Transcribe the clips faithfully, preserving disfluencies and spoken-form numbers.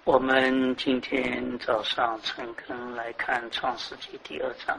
我们今天早上诚恳来看《创世纪》第二章。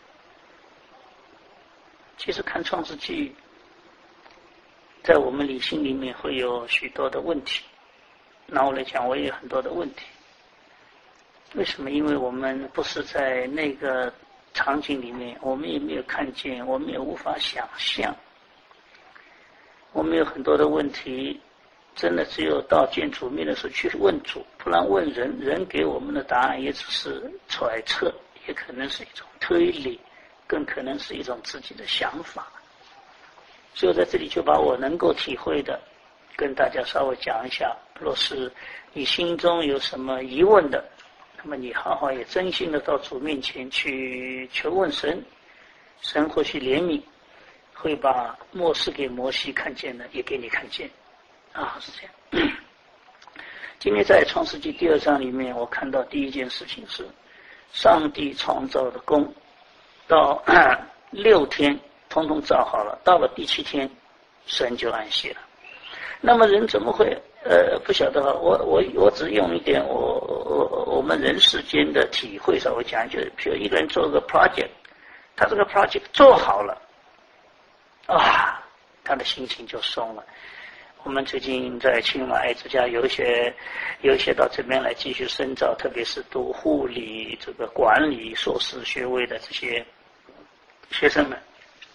其实看《创世纪》，在我们理性里面会有许多的问题。拿我来讲，我也有很多的问题。为什么？因为我们不是在那个场景里面，我们也没有看见，我们也无法想象。我们有很多的问题，真的只有到见主面的时候去问主，不然问人，人给我们的答案也只是揣测，也可能是一种推理，更可能是一种自己的想法。所以在这里就把我能够体会的跟大家稍微讲一下。若是你心中有什么疑问的，那么你好好也真心的到主面前去求问神，神或许怜悯，会把末世给摩西看见的也给你看见啊，是这样。今天在创世纪第二章里面，我看到第一件事情是上帝创造的功到六天通通造好了，到了第七天神就安息了。那么人怎么会呃不晓得，我我我只用一点我我我们人世间的体会稍微讲，就是比如一个人做个 project， 他这个 project 做好了啊，他的心情就松了。我们最近在清华爱之家有一些有一些到这边来继续深造，特别是读护理这个管理硕士学位的这些学生们，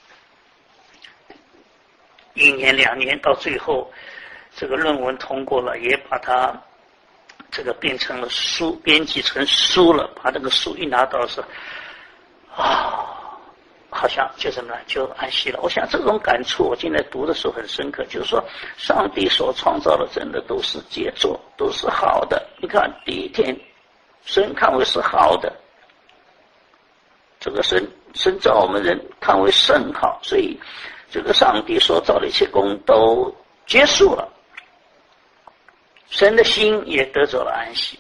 一年两年到最后这个论文通过了，也把它这个变成了书，编辑成书了，把这个书一拿到的时候啊，好像就这么就安息了。我想这种感触我进来读的时候很深刻，就是说上帝所创造的真的都是杰作，都是好的。你看第一天神看为是好的，这个神神造我们人看为甚好，所以这个上帝所造的一切功都结束了，神的心也得着了安息。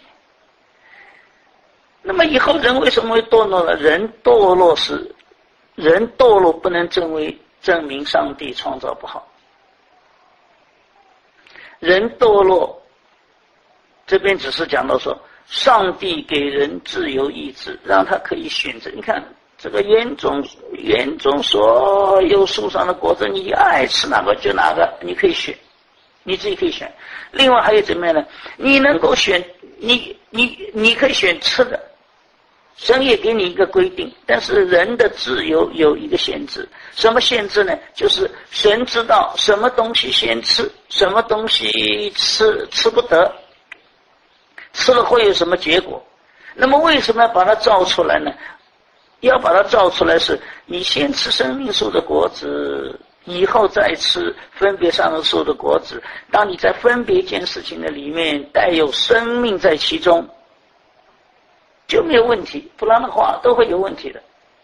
那么以后人为什么会堕落了？人堕落是人堕落不能证为证明上帝创造不好。人堕落这边只是讲到说上帝给人自由意志，让他可以选择。你看这个园中园中所有树上的果子，你爱吃哪个就哪个，你可以选，你自己可以选。另外还有怎么样呢？你能够选，你你你可以选吃的，神也给你一个规定，但是人的自由有一个限制。什么限制呢？就是神知道什么东西先吃，什么东西吃吃不得，吃了会有什么结果。那么为什么要把它造出来呢？要把它造出来是你先吃生命树的果子，以后再吃分别善恶树的果子。当你在分别一件事情的里面带有生命在其中，就没有问题，不然的话都会有问题的。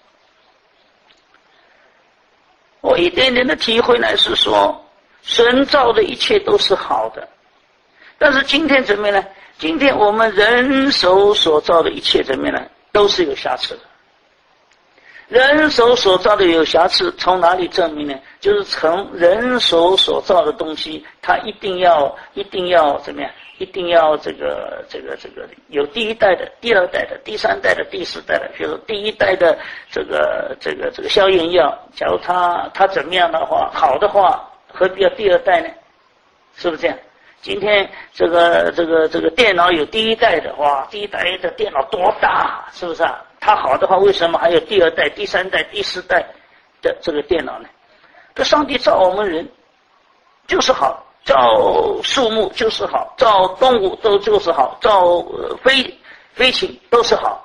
我一点点的体会呢是说，神造的一切都是好的，但是今天怎么样呢？今天我们人手所造的一切怎么样呢？都是有瑕疵的。人手所造的有瑕疵，从哪里证明呢？就是从人手所造的东西，它一定要一定要怎么样？一定要这个这个这个有第一代的、第二代的、第三代的、第四代的。比如说第一代的这个这个这个消炎药，假如它它怎么样的话，好的话，何必要第二代呢？是不是这样？今天这个这个这个电脑有第一代的，哇，第一代的电脑多大，是不是啊？它好的话，为什么还有第二代、第三代、第四代的这个电脑呢？这上帝造我们人就是好，造树木就是好，造动物都就是好，造、呃、飞飞禽都是好，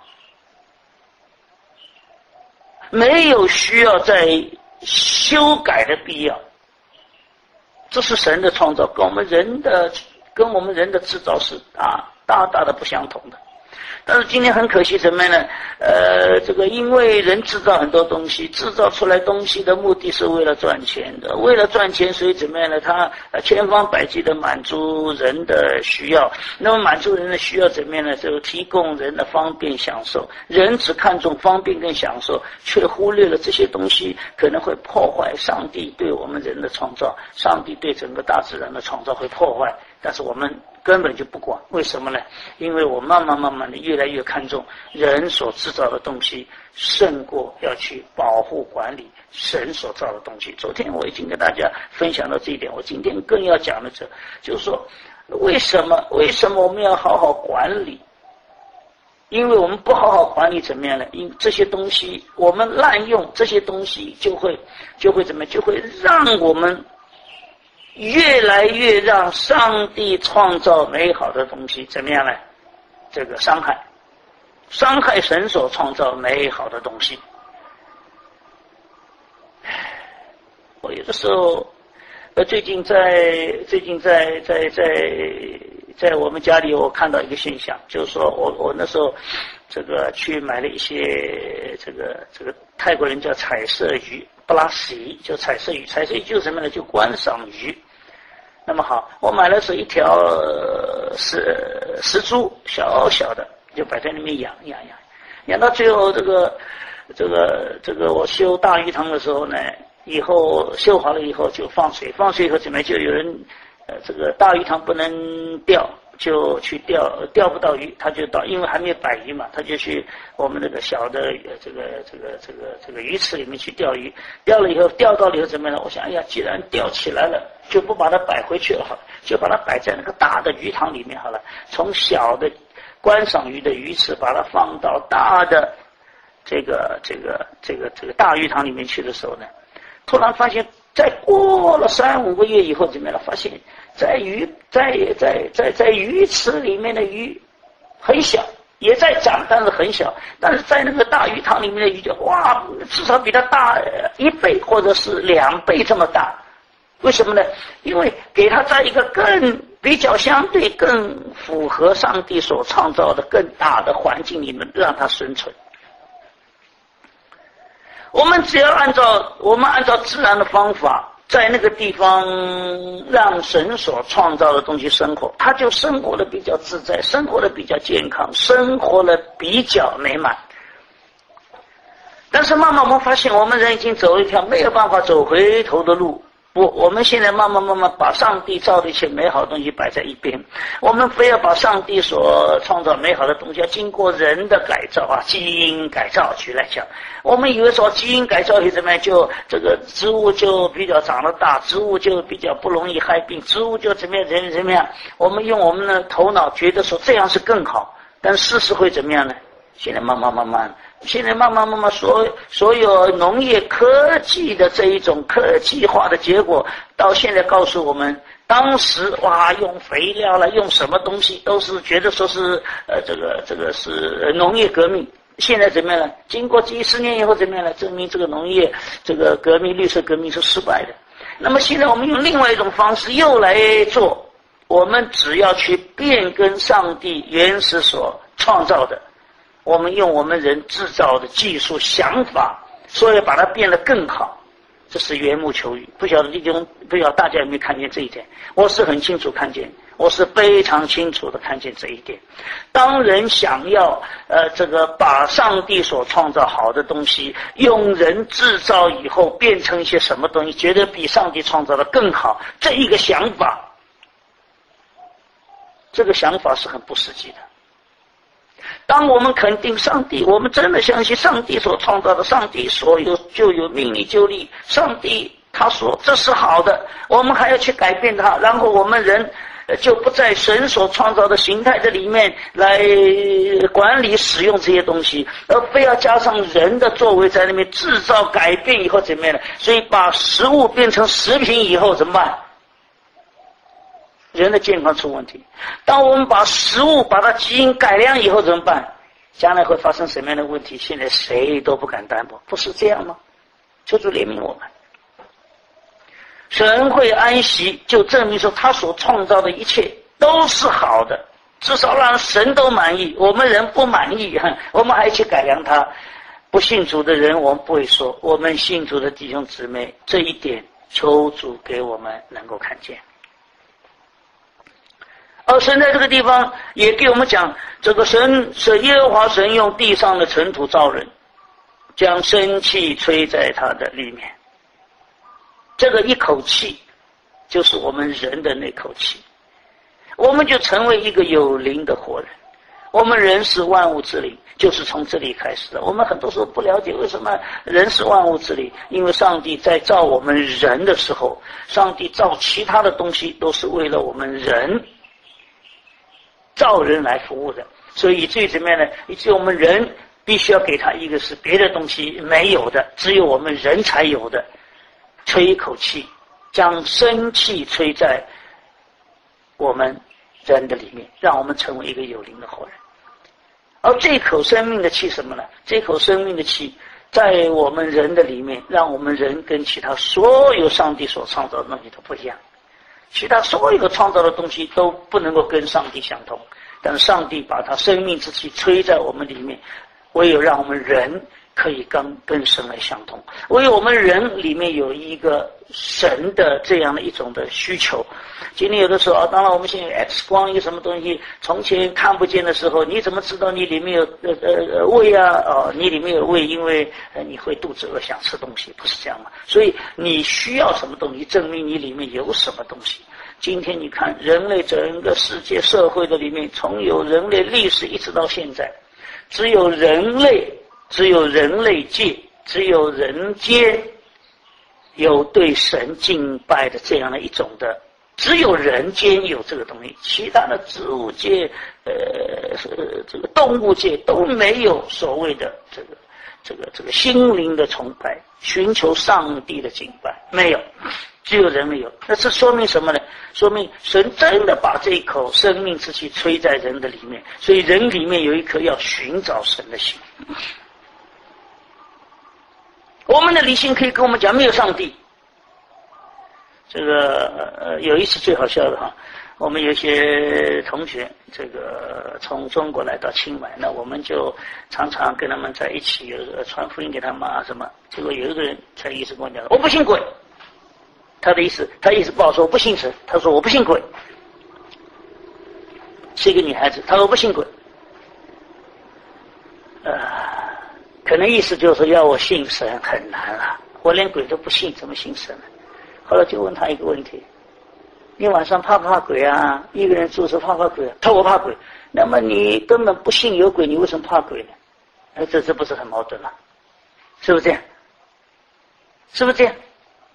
没有需要再修改的必要。这是神的创造，跟我们人的跟我们人的制造是大大大的不相同的。但是今天很可惜什么呢？呃，这个因为人制造很多东西，制造出来东西的目的是为了赚钱的，为了赚钱，所以怎么样呢？他千方百计的满足人的需要。那么满足人的需要怎么样呢？就提供人的方便享受。人只看重方便跟享受，却忽略了这些东西可能会破坏上帝对我们人的创造，上帝对整个大自然的创造会破坏。 但是我们根本就不管，为什么呢？因为我慢慢慢慢的越来越看重人所制造的东西，胜过要去保护管理神所造的东西。昨天我已经跟大家分享到这一点，我今天更要讲的这，就是说，为什么为什么我们要好好管理？因为我们不好好管理怎么样呢？因这些东西我们滥用这些东西，就会就会怎么样？就会让我们越来越让上帝创造美好的东西怎么样呢？这个伤害，伤害神所创造美好的东西。我有的时候，呃，最近在最近在在在在我们家里，我看到一个现象，就是说我我那时候这个去买了一些这个这个泰国人叫彩色鱼，布拉西就彩色鱼，彩色鱼就是什么呢？就观赏鱼。那么好，我买了是一条石石猪，小小的，就摆在那边养养养，养到最后这个这个这个我修大鱼塘的时候呢，以后修好了以后就放水，放水以后怎么样？就有人呃这个大鱼塘不能钓，就去钓，钓不到鱼，他就到，因为还没有摆鱼嘛，他就去我们那个小的这个这个这个这个鱼池里面去钓鱼，钓了以后钓到了以后怎么样？我想，哎呀，既然钓起来了，就不把它摆回去了好了，就把它摆在那个大的鱼塘里面好了。从小的观赏鱼的鱼池把它放到大的这个这个这个这个大鱼塘里面去的时候呢，突然发现，在过了三五个月以后怎么样了？发现在鱼在在在在鱼池里面的鱼很小，也在长，但是很小。但是在那个大鱼塘里面的鱼就哇，至少比它大一倍或者是两倍这么大。为什么呢？因为给它在一个更比较相对更符合上帝所创造的更大的环境里面让它生存。我们只要按照我们按照自然的方法，在那个地方让神所创造的东西生活，他就生活的比较自在，生活的比较健康，生活的比较美满。但是慢慢我们发现，我们人已经走一条没有办法走回头的路。不，我们现在慢慢慢慢把上帝造的一切美好的东西摆在一边，我们非要把上帝所创造美好的东西要经过人的改造啊，基因改造去来讲，我们以为说基因改造以怎么样，就这个植物就比较长得大，植物就比较不容易害病，植物就怎么样怎么样怎么样，我们用我们的头脑觉得说这样是更好，但事实会怎么样呢？现在慢慢慢慢现在慢慢慢慢所所有农业科技的这一种科技化的结果，到现在告诉我们，当时哇用肥料了，用什么东西都是觉得说是呃这个这个是农业革命。现在怎么样了？经过几十年以后怎么样了？证明这个农业这个革命绿色革命是失败的。那么现在我们用另外一种方式又来做，我们只要去变更上帝原始所创造的，我们用我们人制造的技术想法，所以把它变得更好，这是缘木求鱼。不晓得弟兄，不晓得大家有没有看见这一点？我是很清楚看见，我是非常清楚的看见这一点。当人想要呃这个把上帝所创造好的东西用人制造以后变成一些什么东西，觉得比上帝创造的更好，这一个想法，这个想法是很不实际的。当我们肯定上帝，我们真的相信上帝所创造的，上帝所有就有命里就力，上帝他说这是好的，我们还要去改变它，然后我们人就不在神所创造的形态的里面来管理使用这些东西，而非要加上人的作为在那边制造改变以后怎么样呢？所以把食物变成食品以后怎么办？人的健康出问题。当我们把食物把它基因改良以后怎么办？将来会发生什么样的问题？现在谁都不敢担保，不是这样吗？求主怜悯我们。神会安息，就证明说他所创造的一切都是好的，至少让神都满意。我们人不满意，我们还去改良它。不信主的人我们不会说，我们信主的弟兄姊妹，这一点求主给我们能够看见。而神在这个地方也给我们讲，这个神是耶和华神用地上的尘土造人，将生气吹在他的里面。这个一口气就是我们人的那口气。 我们就成为一个有灵的活人。我们人是万物之灵，就是从这里开始的。我们很多时候不了解为什么人是万物之灵，因为上帝在造我们人的时候，上帝造其他的东西都是为了我们人造人来服务的，所以以至于怎么样呢？以至于我们人必须要给他一个是别的东西没有的，只有我们人才有的，吹一口气，将生气吹在我们人的里面，让我们成为一个有灵的活人。而这口生命的气什么呢？这口生命的气在我们人的里面，让我们人跟其他所有上帝所创造的东西都不一样。其他所有创造的东西都不能够跟上帝相同，但是上帝把他生命之气吹在我们里面，唯有让我们人可以跟跟神来相同，唯有我们人里面有一个神的这样的一种的需求。今天有的时候啊，当然我们现在有 X 光一个什么东西，从前看不见的时候，你怎么知道你里面有呃呃胃啊？哦，你里面有胃，因为呃你会肚子饿想吃东西，不是这样吗？所以你需要什么东西，证明你里面有什么东西。今天你看人类整个世界社会的里面，从有人类历史一直到现在，只有人类只有人类界，只有人间有对神敬拜的这样的一种的，只有人间有这个东西，其他的植物界呃这个动物界都没有所谓的这个这个这个心灵的崇拜，寻求上帝的敬拜，没有，只有人类有。那这说明什么呢？说明神真的把这一口生命之气吹在人的里面，所以人里面有一颗要寻找神的心。我们的理性可以跟我们讲没有上帝。这个呃有一次最好笑的哈，我们有一些同学这个从中国来到清迈，那我们就常常跟他们在一起，有传福音给他们啊什么。结果有一个人才意思跟我讲，我不信鬼。他的意思，他意思不好说，我不信神。他说我不信鬼，是一个女孩子，她说我不信鬼。呃，可能意思就是说要我信神很难了，我连鬼都不信，怎么信神呢？后来就问他一个问题：你晚上怕不怕鬼啊？一个人住着怕不怕鬼啊？他说我怕鬼。那么你根本不信有鬼，你为什么怕鬼呢？哎，这这不是很矛盾吗？是不是这样？是不是这样？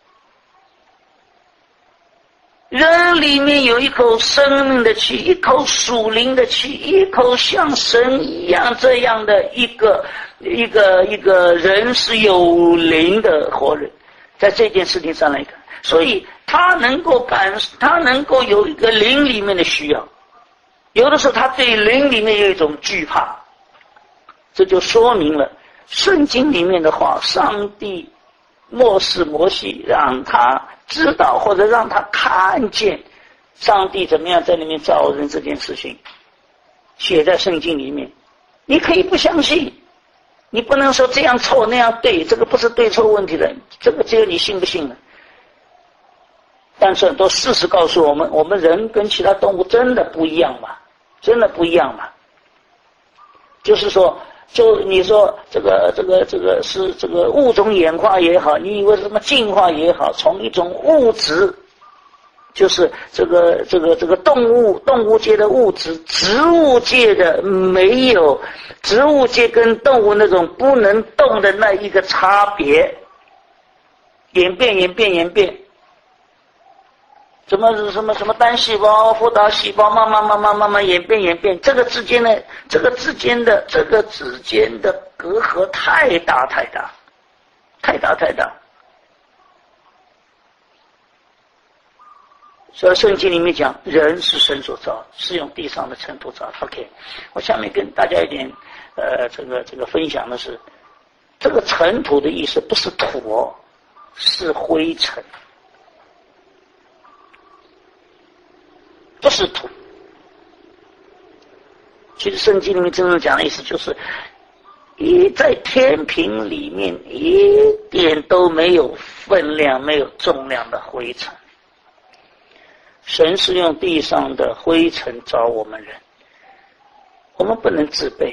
人里面有一口生命的气，一口属灵的气，一口像神一样这样的一个一个一个人是有灵的活人，在这件事情上来看，所以他能够感，他能够有一个灵里面的需要，有的时候他对灵里面有一种惧怕，这就说明了圣经里面的话，上帝漠视摩西，让他知道或者让他看见上帝怎么样在里面造人这件事情，写在圣经里面。你可以不相信，你不能说这样错那样对，这个不是对错问题的，这个只有你信不信了。但是很多事实告诉我们，我们人跟其他动物真的不一样嘛，真的不一样嘛。就是说就你说这个这个这个是这个物种演化也好，你以为什么进化也好，从一种物质，就是这个这个这个动物动物界的物质，植物界的没有，植物界跟动物那种不能动的那一个差别，演变演变演变，什么什么什么单细胞、复杂细胞，慢慢慢慢慢慢演变演变，这个之间的这个之间的这个之间的隔阂太大太大，太大太大。所以圣经里面讲，人是神所造，是用地上的尘土造。OK， 我下面跟大家一点呃这个这个分享的是，这个尘土的意思不是土哦，是灰尘。不是土，其实圣经里面真正讲的意思就是，一在天平里面一点都没有分量、没有重量的灰尘。神是用地上的灰尘找我们人，我们不能自卑。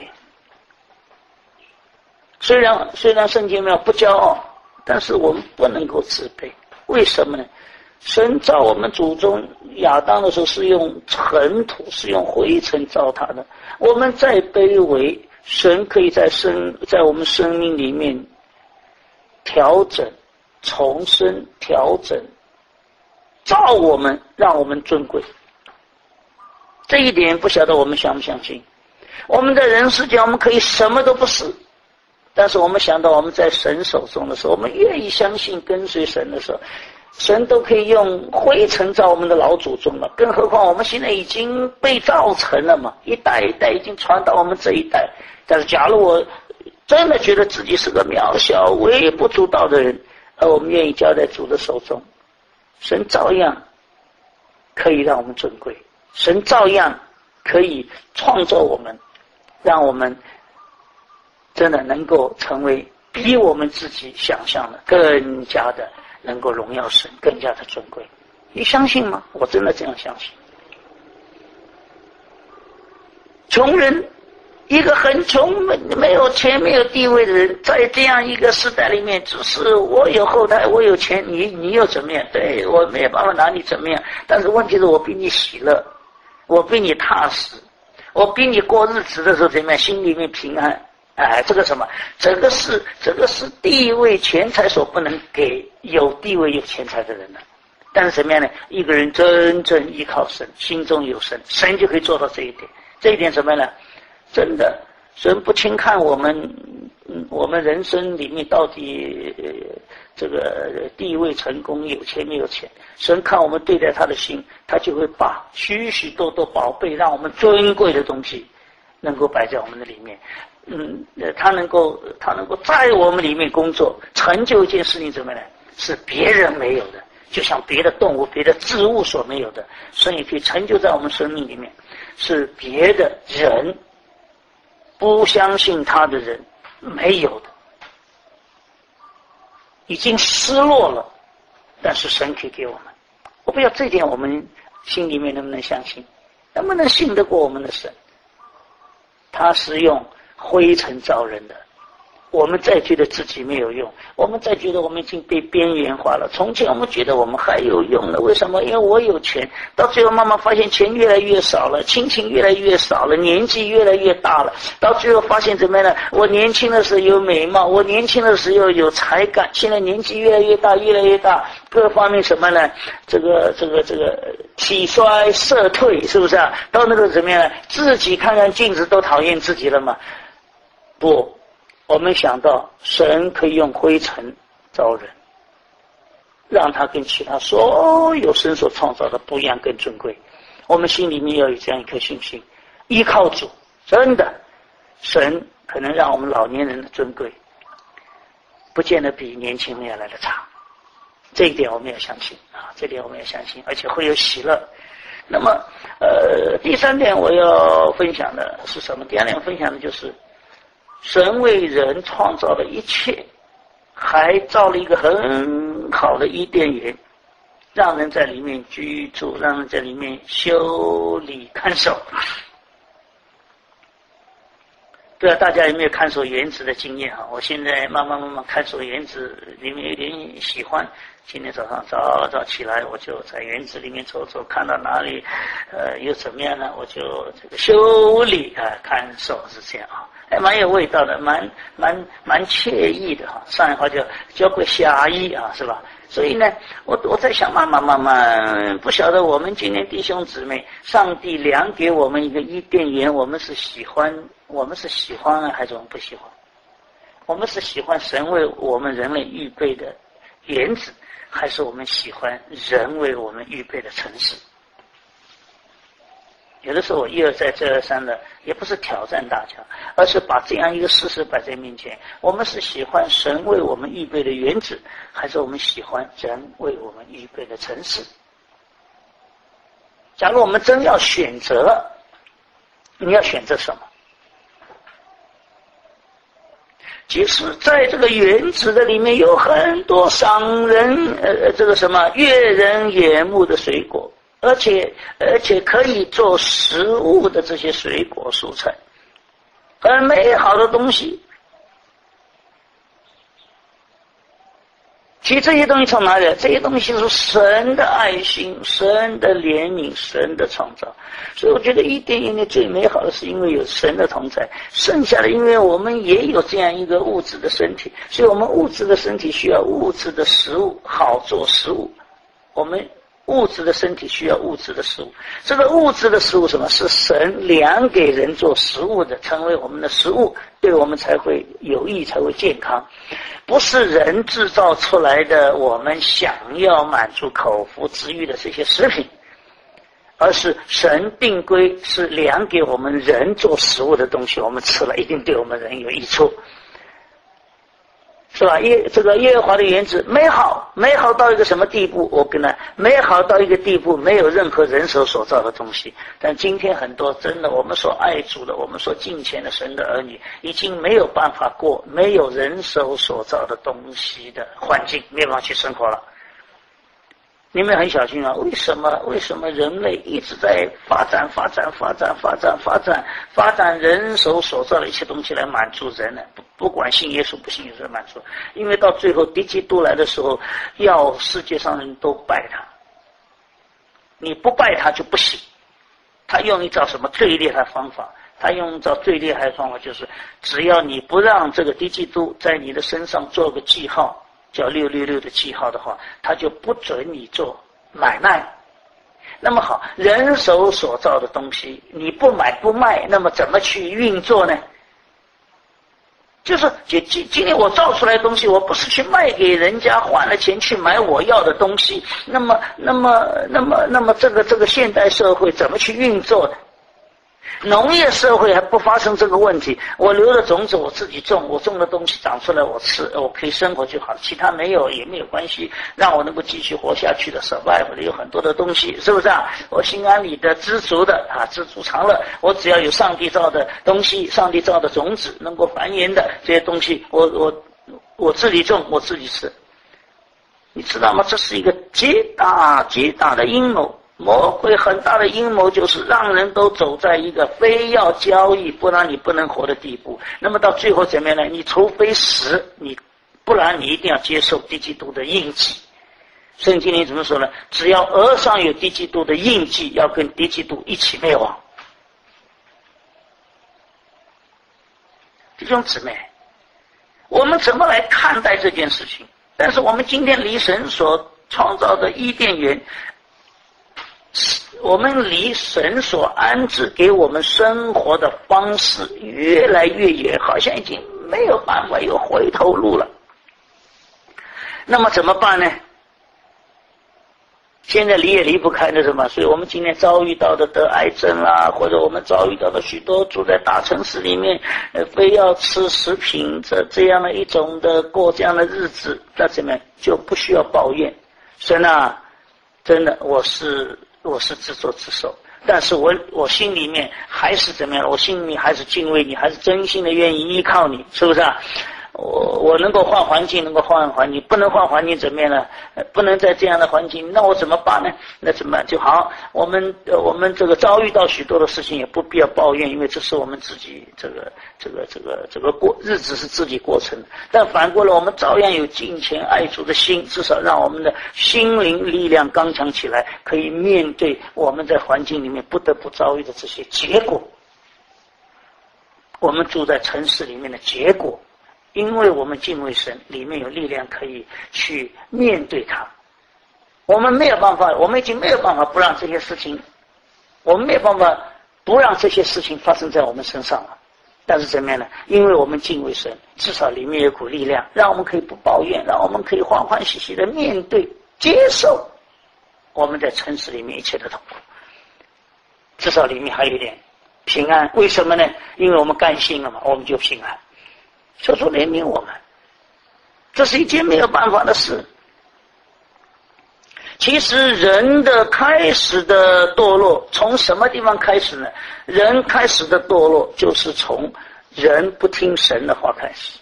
虽然虽然圣经没有不骄傲，但是我们不能够自卑。为什么呢？ 神造我们祖宗亚当的时候是用尘土，是用灰尘造他的。我们再卑微，神可以在生在我们生命里面调整、重生、调整，造我们，让我们尊贵。这一点不晓得我们相不相信？我们在人世间，我们可以什么都不是，但是我们想到我们在神手中的时候，我们愿意相信跟随神的时候，神都可以用灰尘造我们的老祖宗了，更何况我们现在已经被造成了嘛，一代一代已经传到我们这一代。但是假如我真的觉得自己是个渺小微不足道的人，而我们愿意交在主的手中，神照样可以让我们尊贵，神照样可以创造我们，让我们真的能够成为比我们自己想象的更加的能够荣耀神，更加的尊贵。你相信吗？我真的这样相信。穷人，一个很穷没有钱没有地位的人，在这样一个时代里面，只是我有后台我有钱，你你又怎么样？对，我没有办法拿你怎么样，但是问题是我比你喜乐，我比你踏实，我比你过日子的时候怎么样，心里面平安。哎，这个什么，这个是这个是地位钱财所不能给有地位有钱财的人的。但是怎么样呢？一个人真正依靠神，心中有神，神就可以做到这一点。这一点什么呢？真的，神不轻看我们，嗯，我们人生里面到底、呃、这个地位、成功、有钱没有钱，神看我们对待他的心，他就会把许许多多宝贝，让我们尊贵的东西，能够摆在我们的里面。嗯，他能够，他能够在我们里面工作，成就一件事情，怎么呢？是别人没有的，就像别的动物、别的植物所没有的，神也可以成就在我们生命里面，是别的人不相信他的人没有的，已经失落了，但是神可以给我们。我不知道这点我们心里面能不能相信，能不能信得过我们的神？他是用灰尘造人的，我们再觉得自己没有用，我们再觉得我们已经被边缘化了。从前我们觉得我们还有用了，为什么？因为我有钱，到最后慢慢发现钱越来越少了，亲情越来越少了，年纪越来越大了，到最后发现怎么样呢？我年轻的时候有美貌，我年轻的时候有才干，现在年纪越来越大越来越大，各方面什么呢？这个这个这个体衰色退，是不是啊？到那个怎么样呢？自己看看镜子都讨厌自己了嘛？不，我们想到神可以用灰尘造人，让他跟其他所有神所创造的不一样，更尊贵。我们心里面要有这样一颗信心，依靠主，真的，神可能让我们老年人的尊贵，不见得比年轻人要来的差。这一点我们要相信啊，这点我们要相信，而且会有喜乐。那么，呃，第三点我要分享的是什么？第二点分享的就是神为人创造了一切，还造了一个很好的伊甸园，让人在里面居住，让人在里面修理看守。不知道大家有没有看守园子的经验啊？我现在慢慢慢慢看守园子里面有点喜欢。今天早上早早起来，我就在园子里面走走，看到哪里呃又怎么样呢？我就这个修理啊，看守是这样啊，还蛮有味道的，蛮蛮蛮惬意的哈。上海话叫叫个侠义啊，是吧？所以呢，我我在想，慢慢慢慢，不晓得我们今天弟兄姊妹，上帝量给我们一个伊甸园，我们是喜欢，我们是喜欢啊，还是我们不喜欢？我们是喜欢神为我们人类预备的园子，还是我们喜欢人为我们预备的城市？有的时候我一而再再而三的，也不是挑战大家，而是把这样一个事实摆在面前。我们是喜欢神为我们预备的园子，还是我们喜欢人为我们预备的城市？假如我们真要选择，你要选择什么？即使在这个园子的里面有很多赏人呃这个什么悦人眼目的水果，而且而且可以做食物的这些水果蔬菜，很美好的东西， 其实这些东西从哪里来？这些东西是神的爱心、神的怜悯、神的创造。所以我觉得伊甸园里最美好的是因为有神的同在，剩下的因为我们也有这样一个物质的身体，所以我们物质的身体需要物质的食物，好做食物。我们物质的身体需要物质的食物，这个物质的食物什么？是神量给人做食物的，成为我们的食物，对我们才会有益，才会健康。不是人制造出来的我们想要满足口腹之欲的这些食品，而是神定规是量给我们人做食物的东西，我们吃了一定对我们人有益处，是吧？耶这个耶和华的园子美好，美好到一个什么地步？我跟他美好到一个地步，没有任何人手所造的东西。但今天很多真的我们所爱主的，我们所敬虔的神的儿女，已经没有办法过没有人手所造的东西的环境，没有办法去生活了。你们很小心啊！为什么？为什么人类一直在发展、发展、发展、发展、发展、发展人手所造的一些东西来满足人呢？不不管信耶稣不信耶稣满足，因为到最后敌基督来的时候，要世界上人都拜他，你不拜他就不行。他用一招什么最厉害的方法？他用一招最厉害的方法就是，只要你不让这个敌基督在你的身上做个记号。叫六六六的记号的话，他就不准你做买卖。那么好，人手所造的东西你不买不卖，那么怎么去运作呢？就是今今天我造出来的东西，我不是去卖给人家换了钱去买我要的东西，那么那么那么那么这个这个现代社会怎么去运作呢？农业社会还不发生这个问题，我留的种子我自己种，我种的东西长出来我吃，我可以生活就好，其他没有也没有关系，让我能够继续活下去的 survive 的有很多的东西，是不是啊？我心安理得知足的啊，知足常乐，我只要有上帝造的东西，上帝造的种子能够繁衍的这些东西，我我我自己种，我自己吃。你知道吗？这是一个极大极大的阴谋。魔鬼很大的阴谋就是让人都走在一个非要交易不然你不能活的地步。那么到最后怎么样呢？你除非死，你不然你一定要接受敌基督的印记。圣经里怎么说呢？只要额上有敌基督的印记，要跟敌基督一起灭亡。弟兄姊妹，我们怎么来看待这件事情？但是我们今天离神所创造的伊甸园，我们离神所安置给我们生活的方式越来越远，好像已经没有办法有回头路了。那么怎么办呢？现在离也离不开的什么？所以我们今天遭遇到的得癌症啦，或者我们遭遇到的许多住在大城市里面，呃，非要吃食品这这样的一种的过这样的日子，那怎么样就不需要抱怨。神啊，真的我是我是自作自受，但是我我心里面还是怎么样？我心里面还是敬畏你，还是真心的愿意依靠你，是不是啊？我我能够换环境，能够换环境，不能换环境怎么样呢？不能在这样的环境，那我怎么办呢？那怎么办就好？我们呃我们这个遭遇到许多的事情，也不必要抱怨，因为这是我们自己这个这个这个这个过日子是自己过程的。但反过来，我们照样有敬虔爱主的心，至少让我们的心灵力量刚强起来，可以面对我们在环境里面不得不遭遇的这些结果。我们住在城市里面的结果。因为我们敬畏神，里面有力量可以去面对它。我们没有办法，我们已经没有办法不让这些事情，我们没有办法不让这些事情发生在我们身上了。但是怎么样呢？因为我们敬畏神，至少里面有股力量，让我们可以不抱怨，让我们可以欢欢喜喜的面对、接受我们在城市里面一切的痛苦。至少里面还有一点平安。为什么呢？因为我们甘心了嘛，我们就平安。求主怜悯我们，这是一件没有办法的事。其实人的开始的堕落从什么地方开始呢？人开始的堕落就是从人不听神的话开始。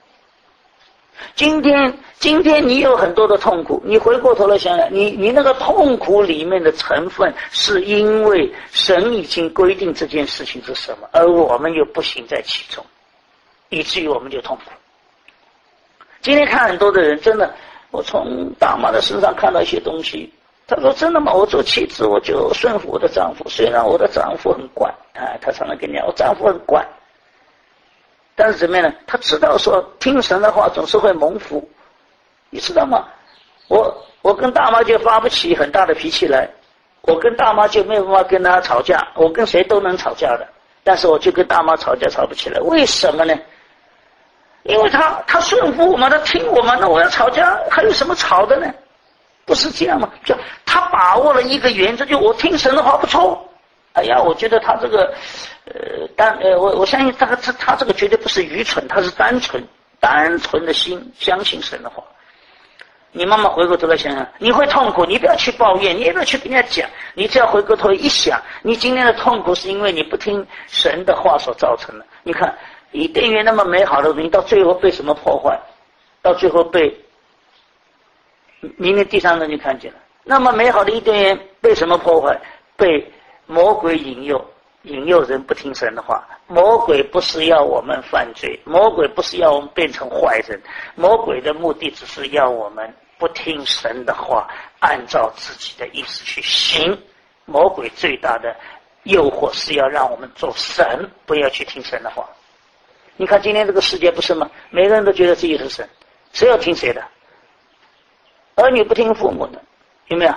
今天今天你有很多的痛苦，你回过头来想想，你你那个痛苦里面的成分是因为神已经规定这件事情是什么，而我们又不行在其中，以至于我们就痛苦。今天看很多的人真的我从大妈的身上看到一些东西。他说真的吗？我做妻子我就顺服我的丈夫，虽然我的丈夫很惯啊，他常常跟你讲我丈夫很惯，但是怎么样呢？他知道说听神的话总是会蒙福，你知道吗？我我跟大妈就发不起很大的脾气来，我跟大妈就没有办法跟她吵架，我跟谁都能吵架的，但是我就跟大妈吵架吵不起来，为什么呢？因为他他顺服我们，他听我们，那我要吵架还有什么吵的呢？不是这样吗？就他把握了一个原则，就我听神的话不错。哎呀，我觉得他这个呃单呃我我相信他他他这个绝对不是愚蠢，他是单纯单纯的心相信神的话。你慢慢回过头来想想，你会痛苦，你不要去抱怨，你也不要去跟人家讲，你只要回过头一想，你今天的痛苦是因为你不听神的话所造成的。你看伊甸园那么美好的东西，到最后被什么破坏？到最后被明天第三章就看见了，那么美好的伊甸园被什么破坏？被魔鬼引诱，引诱人不听神的话。魔鬼不是要我们犯罪，魔鬼不是要我们变成坏人，魔鬼的目的只是要我们不听神的话，按照自己的意思去行。魔鬼最大的诱惑是要让我们做神，不要去听神的话。你看今天这个世界不是吗？每个人都觉得自己是神，谁要听谁的？儿女不听父母的，有没有？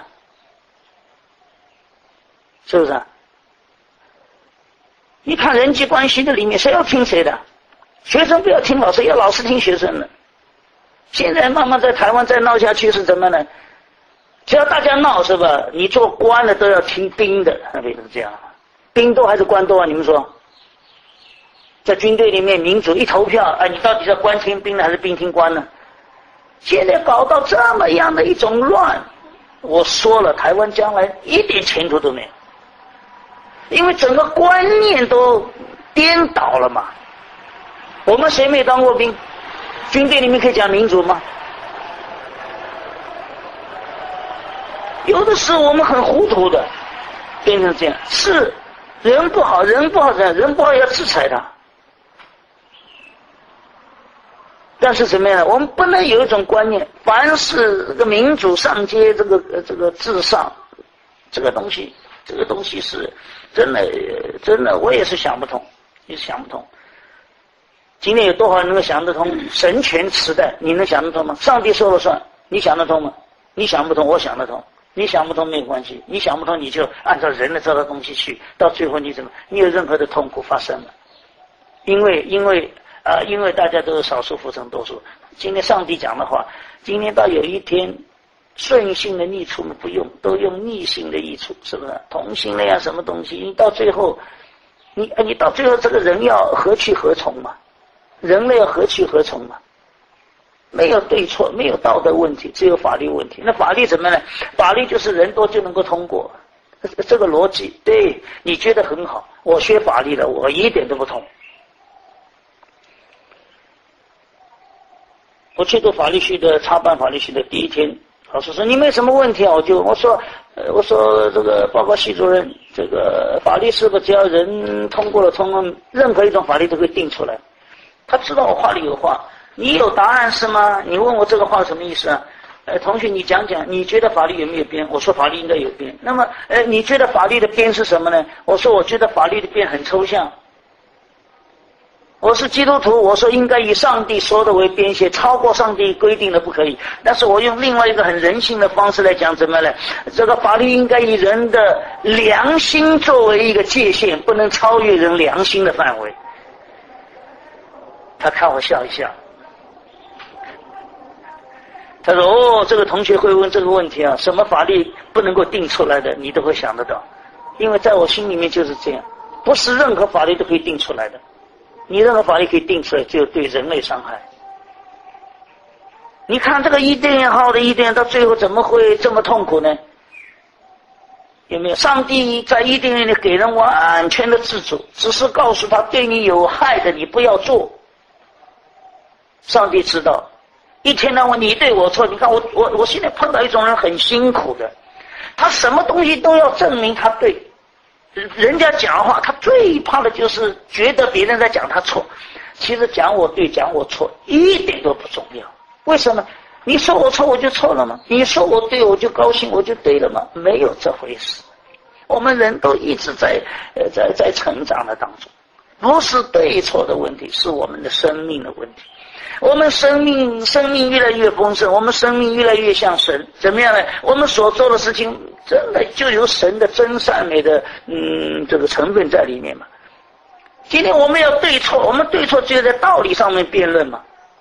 是不是啊？你看人际关系的里面，谁要听谁的？学生不要听老师，要老师听学生的。现在慢慢在台湾再闹下去是怎么呢？只要大家闹是吧？你做官的都要听兵的，为什么这样？兵多还是官多啊？你们说？在军队里面民主一投票，哎，你到底是官听兵呢，还是兵听官呢？现在搞到这么样的一种乱，我说了，台湾将来一点前途都没有。因为整个观念都颠倒了嘛。我们谁没当过兵？军队里面可以讲民主吗？有的时候我们很糊涂的，变成这样。是人不好，人不好，人不好要制裁他。但是怎么样？我们不能有一种观念，凡是这个民主上街，这个这个至上，这个东西，这个东西是真的，真的，我也是想不通，也是想不通。今天有多少人能够想得通神权时代？你能想得通吗？上帝说了算，你想得通吗？你想不通，我想得通。你想不通没有关系，你想不通你就按照人的这套东西去，到最后你怎么？你有任何的痛苦发生了？因为因为。啊、呃，因为大家都是少数服从多数。今天上帝讲的话，今天到有一天，顺性的益处不用，都用逆性的益处，是不是？同性的呀，什么东西？你到最后，你你到最后，这个人要何去何从嘛？人类要何去何从嘛？没有对错，没有道德问题，只有法律问题。那法律怎么呢？法律就是人多就能够通过，这个逻辑，对，你觉得很好。我学法律的，我一点都不通。我去读法律系的插班法律系的第一天，老师说你没什么问题啊，我就我说呃我说这个报告系主任，这个法律是不是只要人通过了，通过任何一种法律都可以定出来？他知道我话里有话，你有答案是吗？你问我这个话什么意思啊？呃，同学你讲讲，你觉得法律有没有边？我说法律应该有边。那么呃，你觉得法律的边是什么呢？我说我觉得法律的边很抽象。我是基督徒，我说应该以上帝说的为边界，超过上帝规定的不可以。但是我用另外一个很人性的方式来讲，怎么呢？这个法律应该以人的良心作为一个界限，不能超越人良心的范围。他看我笑一笑，他说：“哦，这个同学会问这个问题啊，什么法律不能够定出来的，你都会想得到。因为在我心里面就是这样，不是任何法律都可以定出来的。你任何法律可以定出来，只有对人类伤害。你看这个伊甸园好的伊甸园，到最后怎么会这么痛苦呢？有没有？上帝在伊甸园里给人完全的自主，只是告诉他对你有害的你不要做。上帝知道，一天到晚你对我错。你看我我我现在碰到一种人很辛苦的，他什么东西都要证明他对。人家讲话，他最怕的就是觉得别人在讲他错。其实讲我对，讲我错，一点都不重要。为什么？ 你说我错我就错了吗？你说我对我就高兴我就对了吗？没有这回事。我们人都一直在呃在在成长的当中，不是对错的问题，是我们的生命的问题。我们生命生命越来越丰盛，我们生命越来越像神，怎么样呢？我们所做的事情真的就有神的真善美的嗯这个成分在里面嘛。今天我们要对错，我们对错只有在道理上面辩论嘛。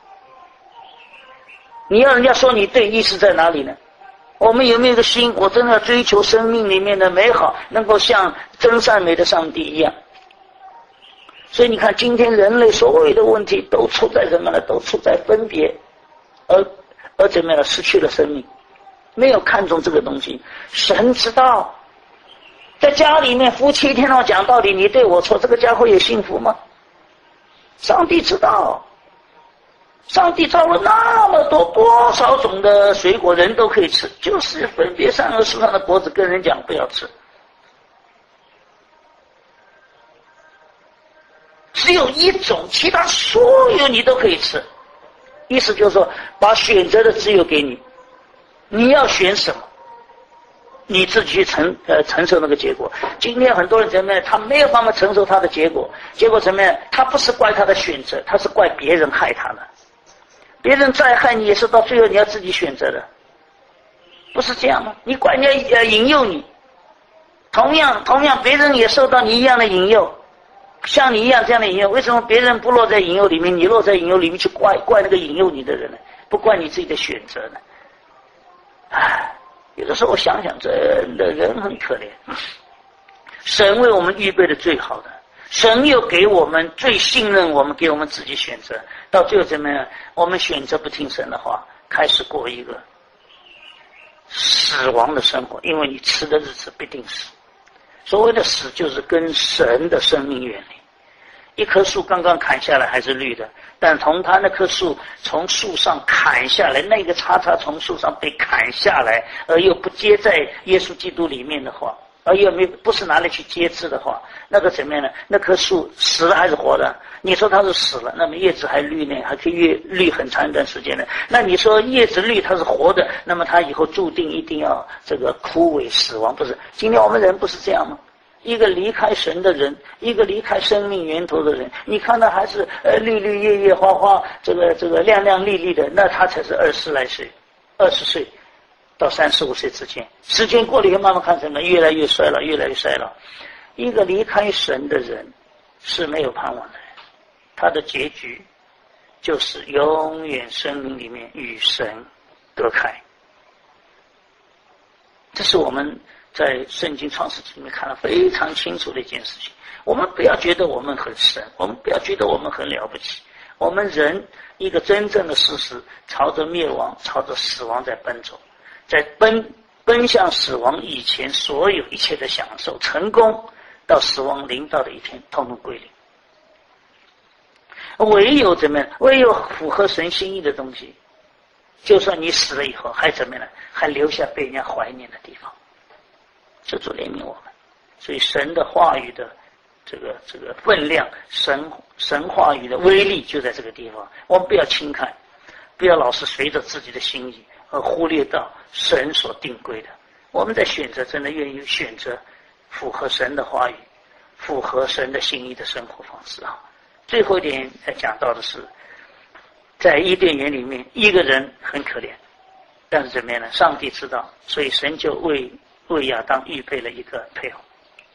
你要人家说你对，意思在哪里呢？我们有没有个心，我真的要追求生命里面的美好，能够像真善美的上帝一样。所以你看，今天人类所有的问题都出在什么呢？都出在分别，而而怎么样呢？失去了生命，没有看重这个东西。神知道，在家里面夫妻一天到晚讲道理，你对我错，这个家会有幸福吗？上帝知道，上帝造了那么多多少种的水果，人都可以吃，就是分别善恶树上的果子，跟人讲不要吃。只有一种，其他所有你都可以吃。意思就是说，把选择的自由给你，你要选什么，你自己去承呃承受那个结果。今天很多人怎么样？他没有办法承受他的结果，结果怎么样？他不是怪他的选择，他是怪别人害他的。别人再害你，也是到最后你要自己选择的，不是这样吗？你怪人家呃引诱你，同样同样别人也受到你一样的引诱。像你一样这样的引诱，为什么别人不落在引诱里面，你落在引诱里面去怪怪那个引诱你的人呢？不怪你自己的选择呢？唉，有的时候我想想，真的人很可怜。神为我们预备的最好的，神又给我们最信任我们，给我们自己选择，到最后怎么样？我们选择不听神的话，开始过一个死亡的生活，因为你吃的日子必定死。所谓的死就是跟神的生命远离。一棵树刚刚砍下来还是绿的，但从它那棵树从树上砍下来，那个叉叉从树上被砍下来，而又不接在耶稣基督里面的话，而又没不是拿来去接枝的话，那个怎么样呢？那棵树死了还是活的？你说它是死了，那么叶子还绿呢，还可以越绿很长一段时间呢。那你说叶子绿它是活的，那么它以后注定一定要这个枯萎死亡，不是？今天我们人不是这样吗？一个离开神的人，一个离开生命源头的人，你看他还是呃绿绿叶叶花花，这个这个亮亮丽丽的，那他才是二十来岁，二十岁到三十五岁之间，时间过了以后，慢慢看什么，越来越衰老，越来越衰老。一个离开神的人是没有盼望的人，他的结局就是永远生命里面与神隔开。这是我们在圣经创世纪里面看得非常清楚的一件事情。我们不要觉得我们很神，我们不要觉得我们很了不起。我们人一个真正的事实，朝着灭亡，朝着死亡在奔走，在奔奔向死亡以前，所有一切的享受、成功，到死亡临到的一天，统统归零。唯有怎么样？唯有符合神心意的东西，就算你死了以后，还怎么样呢？还留下被人家怀念的地方。这主怜悯我们，所以神的话语的这个这个分量，神神话语的威力就在这个地方。我们不要轻看，不要老是随着自己的心意，而忽略到神所定规的。我们在选择，真的愿意选择符合神的话语、符合神的心意的生活方式啊。最后一点要讲到的是，在伊甸园里面，一个人很可怜，但是怎么样呢？上帝知道，所以神就为为亚当预备了一个配偶。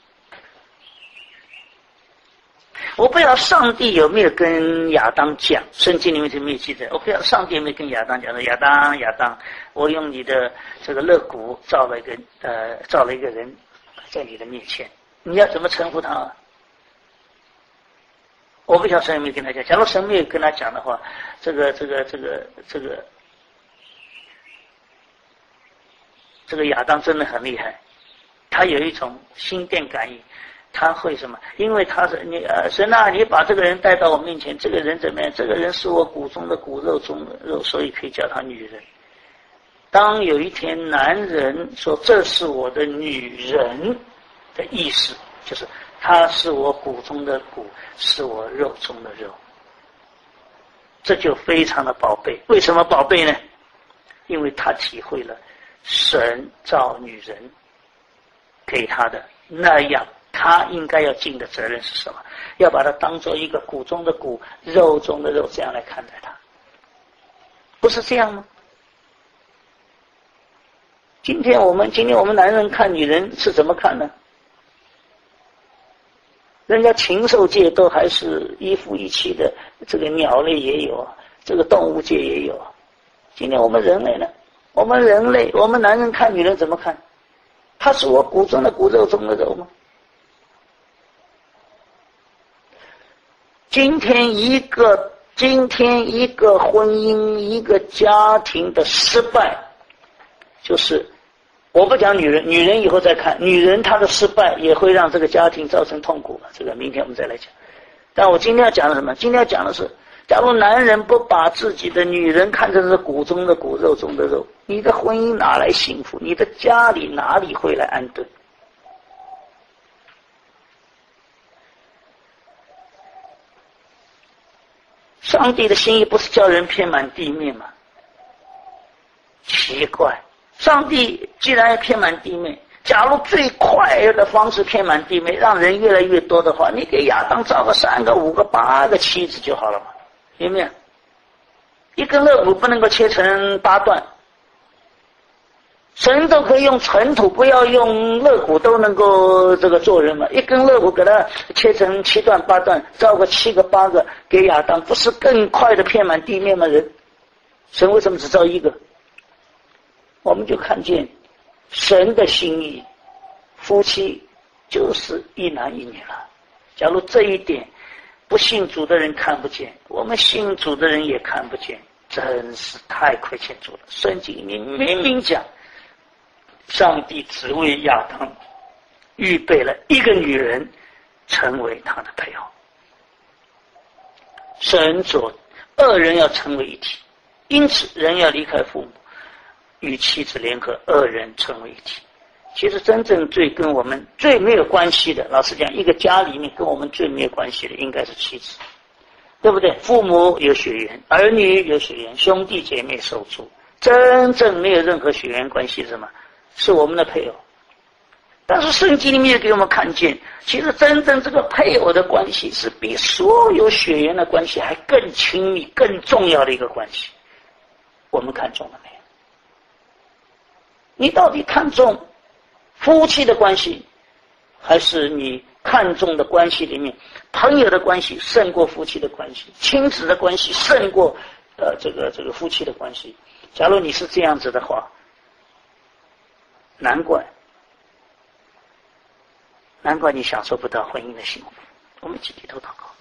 我不知道上帝有没有跟亚当讲，圣经里面就没有记载。我不知道上帝有没有跟亚当讲说，亚当亚当，我用你的这个肋骨造了一个呃造了一个人在你的面前，你要怎么称呼他啊？我不晓得神有没有跟他讲。假如神没有跟他讲的话，这个这个这个这个这个亚当真的很厉害，他有一种心电感应。他会什么？因为他是你呃，神啊，你把这个人带到我面前，这个人怎么样？这个人是我骨中的骨，肉中的肉，所以可以叫他女人。当有一天男人说这是我的女人的意思，就是他是我骨中的骨，是我肉中的肉，这就非常的宝贝。为什么宝贝呢？ 因为他体会了神造女人给他的那样，他应该要尽的责任是什么？要把它当做一个骨中的骨，肉中的肉，这样来看待它，不是这样吗？今天我们今天我们男人看女人是怎么看呢？人家禽兽界都还是一夫一妻的，这个鸟类也有，这个动物界也有。今天我们人类呢？我们人类，我们男人看女人怎么看？她是我骨中的骨，肉中的肉吗？今天一个今天一个婚姻一个家庭的失败，就是我不讲女人，女人以后再看，女人她的失败也会让这个家庭造成痛苦，这个明天我们再来讲。但我今天要讲的什么？今天要讲的是，假如男人不把自己的女人看成是骨中的骨，肉中的肉，你的婚姻哪来幸福？你的家里哪里会来安顿？上帝的心意不是叫人遍满地面吗？奇怪，上帝既然要遍满地面，假如最快的方式遍满地面，让人越来越多的话，你给亚当造个三个、五个、八个妻子就好了嘛？有没有？一根肋骨不能够切成八段，神都可以用尘土，不要用肋骨都能够这个做人嘛？一根肋骨给它切成七段八段，造个七个八个给亚当，不是更快的遍满地面吗？人，神为什么只造一个？我们就看见神的心意，夫妻就是一男一女了。假如这一点不信主的人看不见，我们信主的人也看不见，真是太亏欠主了。圣经里面明明讲，上帝只为亚当预备了一个女人成为他的配偶。神所二人要成为一体，因此人要离开父母，与妻子联合，二人成为一体。其实真正最跟我们最没有关系的，老实讲，一个家里面跟我们最没有关系的应该是妻子，对不对？父母有血缘，儿女有血缘，兄弟姐妹手足，真正没有任何血缘关系是什么？是我们的配偶。但是圣经里面给我们看见，其实真正这个配偶的关系是比所有血缘的关系还更亲密、更重要的一个关系。我们看中了没有？你到底看重夫妻的关系，还是你看重的关系里面朋友的关系胜过夫妻的关系，亲子的关系胜过呃这个这个夫妻的关系？假如你是这样子的话，难怪难怪你享受不到婚姻的幸福。我们一起低头祷告。